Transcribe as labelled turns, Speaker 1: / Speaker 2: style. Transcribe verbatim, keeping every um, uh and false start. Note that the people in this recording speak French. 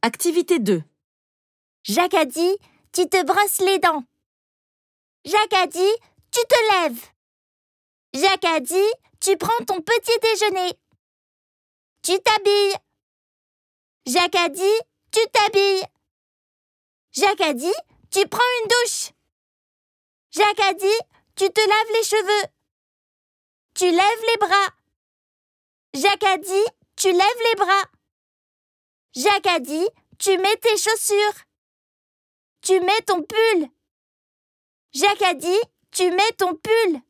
Speaker 1: Activité deux.
Speaker 2: Jacques a dit, tu te brosses les dents. Jacques a dit, tu te lèves. Jacques a dit, tu prends ton petit déjeuner. Tu t'habilles. Jacques a dit, tu t'habilles. Jacques a dit, tu prends une douche. Jacques a dit, tu te laves les cheveux. Tu lèves les bras. Jacques a dit, tu lèves les bras. Jacques a dit, tu mets tes chaussures. Tu mets ton pull. Jacques a dit, tu mets ton pull.